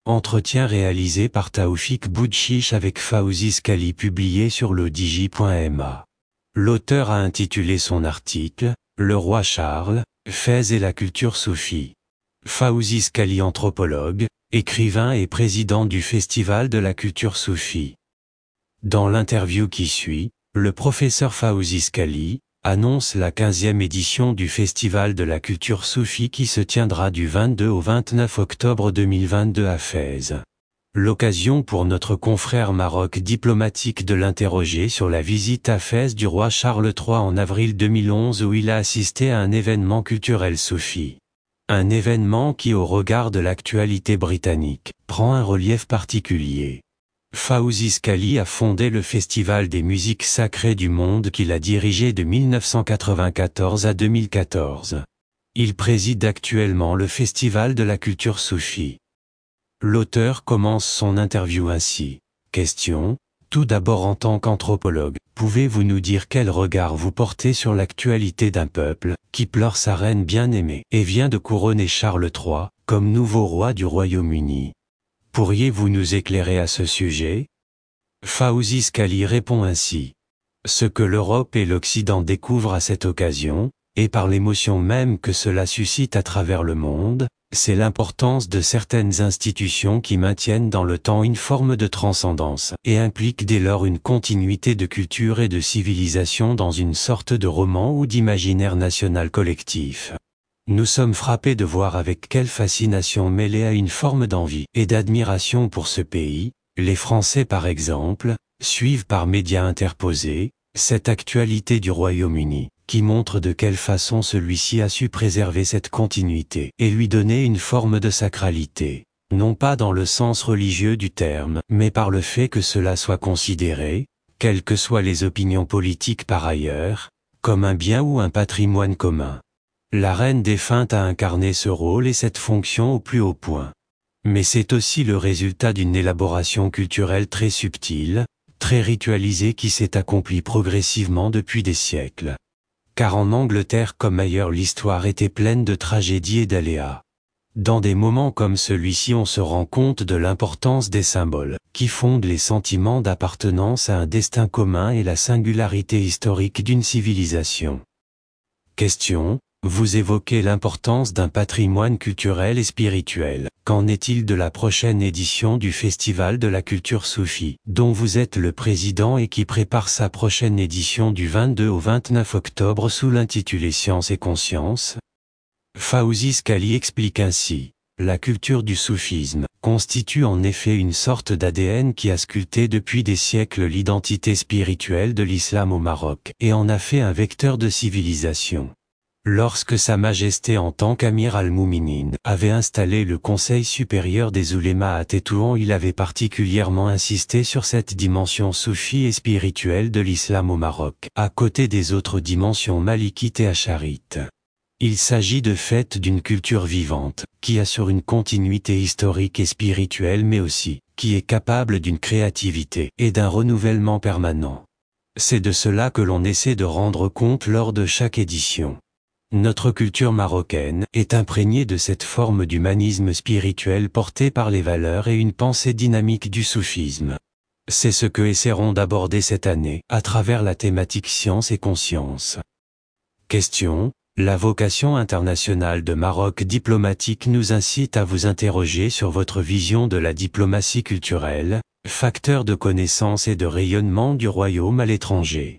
Entretien réalisé par Taoufik Boudchiche avec Fawzi Skali publié sur le digi.ma. L'auteur a intitulé son article « Le roi Charles, Fès et la culture soufie ». Fawzi Skali, anthropologue, écrivain et président du Festival de la culture soufie. Dans l'interview qui suit, le professeur Fawzi Skali annonce la 15e édition du Festival de la culture soufie qui se tiendra du 22 au 29 octobre 2022 à Fès. L'occasion pour notre confrère Maroc diplomatique de l'interroger sur la visite à Fès du roi Charles III en avril 2011 où il a assisté à un événement culturel soufi. Un événement qui, au regard de l'actualité britannique, prend un relief particulier. Fawzi Skali a fondé le Festival des musiques sacrées du monde qu'il a dirigé de 1994 à 2014. Il préside actuellement le Festival de la culture soufie. L'auteur commence son interview ainsi. Question. Tout d'abord, en tant qu'anthropologue, pouvez-vous nous dire quel regard vous portez sur l'actualité d'un peuple qui pleure sa reine bien-aimée et vient de couronner Charles III comme nouveau roi du Royaume-Uni? Pourriez-vous nous éclairer à ce sujet? Fawzi Skali répond ainsi. Ce que l'Europe et l'Occident découvrent à cette occasion, et par l'émotion même que cela suscite à travers le monde, c'est l'importance de certaines institutions qui maintiennent dans le temps une forme de transcendance, et impliquent dès lors une continuité de culture et de civilisation dans une sorte de roman ou d'imaginaire national collectif. Nous sommes frappés de voir avec quelle fascination mêlée à une forme d'envie et d'admiration pour ce pays, les Français par exemple, suivent par médias interposés, cette actualité du Royaume-Uni, qui montre de quelle façon celui-ci a su préserver cette continuité et lui donner une forme de sacralité, non pas dans le sens religieux du terme, mais par le fait que cela soit considéré, quelles que soient les opinions politiques par ailleurs, comme un bien ou un patrimoine commun. La reine défunte a incarné ce rôle et cette fonction au plus haut point. Mais c'est aussi le résultat d'une élaboration culturelle très subtile, très ritualisée qui s'est accomplie progressivement depuis des siècles. Car en Angleterre comme ailleurs l'histoire était pleine de tragédies et d'aléas. Dans des moments comme celui-ci on se rend compte de l'importance des symboles, qui fondent les sentiments d'appartenance à un destin commun et la singularité historique d'une civilisation. Question. Vous évoquez l'importance d'un patrimoine culturel et spirituel. Qu'en est-il de la prochaine édition du Festival de la culture soufie, dont vous êtes le président et qui prépare sa prochaine édition du 22 au 29 octobre sous l'intitulé Science et Conscience? Fawzi Skali explique ainsi. La culture du soufisme constitue en effet une sorte d'ADN qui a sculpté depuis des siècles l'identité spirituelle de l'islam au Maroc et en a fait un vecteur de civilisation. Lorsque Sa Majesté en tant qu'Amir al-Mouminin avait installé le Conseil supérieur des oulémas à Tétouan, il avait particulièrement insisté sur cette dimension soufie et spirituelle de l'islam au Maroc, à côté des autres dimensions malikites et acharites. Il s'agit de fait d'une culture vivante, qui assure une continuité historique et spirituelle mais aussi, qui est capable d'une créativité et d'un renouvellement permanent. C'est de cela que l'on essaie de rendre compte lors de chaque édition. Notre culture marocaine est imprégnée de cette forme d'humanisme spirituel porté par les valeurs et une pensée dynamique du soufisme. C'est ce que essaierons d'aborder cette année, à travers la thématique science et conscience. Question. La vocation internationale de Maroc diplomatique nous incite à vous interroger sur votre vision de la diplomatie culturelle, facteur de connaissance et de rayonnement du royaume à l'étranger.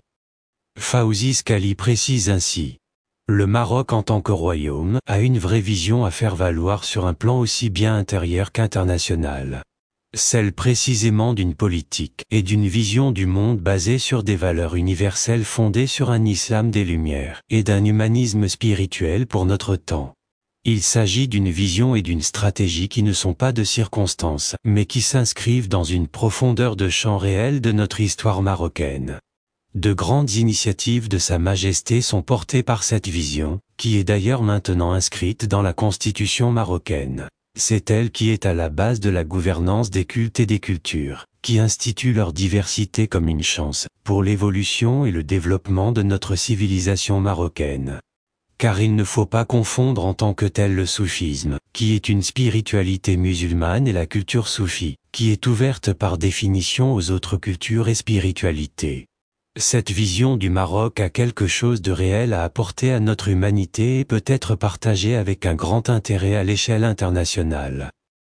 Fawzi Skali précise ainsi. Le Maroc en tant que royaume a une vraie vision à faire valoir sur un plan aussi bien intérieur qu'international. Celle précisément d'une politique et d'une vision du monde basée sur des valeurs universelles fondées sur un islam des Lumières et d'un humanisme spirituel pour notre temps. Il s'agit d'une vision et d'une stratégie qui ne sont pas de circonstances, mais qui s'inscrivent dans une profondeur de champ réel de notre histoire marocaine. De grandes initiatives de Sa Majesté sont portées par cette vision, qui est d'ailleurs maintenant inscrite dans la Constitution marocaine. C'est elle qui est à la base de la gouvernance des cultes et des cultures, qui institue leur diversité comme une chance pour l'évolution et le développement de notre civilisation marocaine. car il ne faut pas confondre en tant que tel le soufisme, qui est une spiritualité musulmane, et la culture soufie, qui est ouverte par définition aux autres cultures et spiritualités. Cette vision du Maroc a quelque chose de réel à apporter à notre humanité et peut être partagée avec un grand intérêt à l'échelle internationale.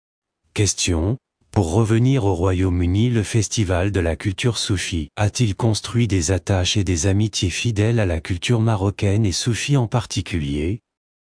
Question. Pour revenir au Royaume-Uni, le Festival de la culture soufie a-t-il construit des attaches et des amitiés fidèles à la culture marocaine et soufie en particulier?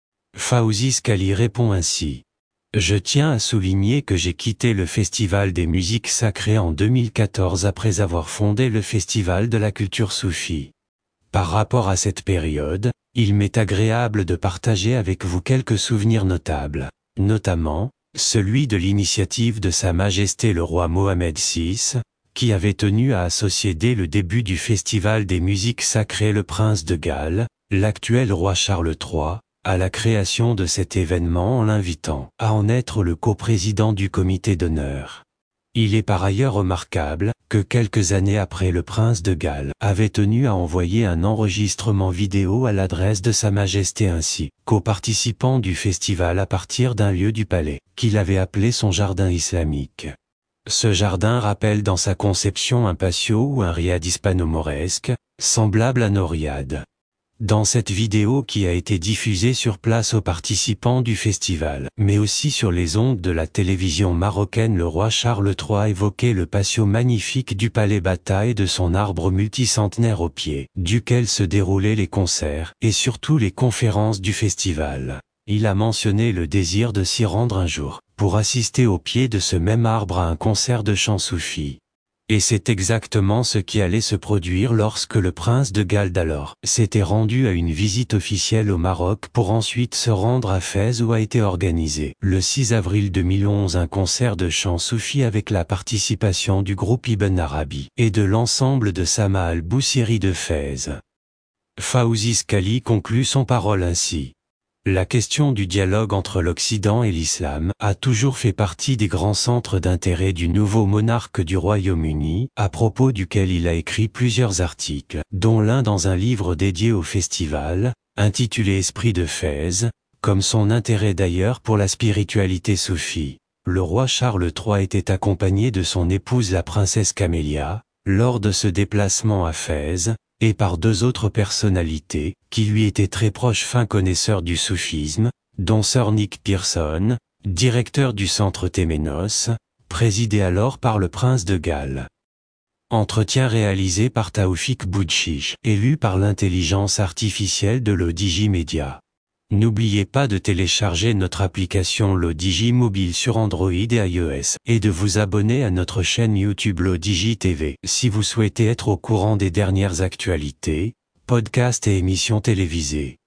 Fawzi Skali répond ainsi. Je tiens à souligner que j'ai quitté le Festival des musiques sacrées en 2014 après avoir fondé le Festival de la culture soufie. Par rapport à cette période, il m'est agréable de partager avec vous quelques souvenirs notables, notamment celui de l'initiative de Sa Majesté le roi Mohamed VI, qui avait tenu à associer dès le début du Festival des musiques sacrées le prince de Galles, l'actuel roi Charles III, à la création de cet événement en l'invitant à en être le coprésident du comité d'honneur. Il est par ailleurs remarquable que quelques années après, le prince de Galles avait tenu à envoyer un enregistrement vidéo à l'adresse de Sa Majesté ainsi qu'aux participants du festival à partir d'un lieu du palais, qu'il avait appelé son jardin islamique. Ce jardin rappelle dans sa conception un patio ou un riad hispano-mauresque, semblable à nos riads. Dans cette vidéo qui a été diffusée sur place aux participants du festival, mais aussi sur les ondes de la télévision marocaine, le roi Charles III évoquait le patio magnifique du palais Bata et de son arbre multicentenaire au pied, duquel se déroulaient les concerts, et surtout les conférences du festival. Il a mentionné le désir de s'y rendre un jour, pour assister au pied de ce même arbre à un concert de chants soufis. Et c'est exactement ce qui allait se produire lorsque le prince de Galles d'alors s'était rendu à une visite officielle au Maroc pour ensuite se rendre à Fès, où a été organisé, le 6 avril 2011, un concert de chants soufis avec la participation du groupe Ibn Arabi et de l'ensemble de Sama al-Boussiri de Fès. Fawzi Skali conclut son parole ainsi. La question du dialogue entre l'Occident et l'Islam a toujours fait partie des grands centres d'intérêt du nouveau monarque du Royaume-Uni, à propos duquel il a écrit plusieurs articles, dont l'un dans un livre dédié au festival, intitulé Esprit de Fès, comme son intérêt d'ailleurs pour la spiritualité soufie. Le roi Charles III était accompagné de son épouse la princesse Camélia, lors de ce déplacement à Fès, et par deux autres personnalités, qui lui étaient très proches, fins connaisseurs du soufisme, dont Sir Nick Pearson, directeur du centre Téménos, présidé alors par le prince de Galles. Entretien réalisé par Taoufik Boudchiche, élu par l'intelligence artificielle de l'Odigi Media. N'oubliez pas de télécharger notre application l'Odigi Mobile sur Android et iOS, et de vous abonner à notre chaîne YouTube l'Odigi TV, si vous souhaitez être au courant des dernières actualités, podcasts et émissions télévisées.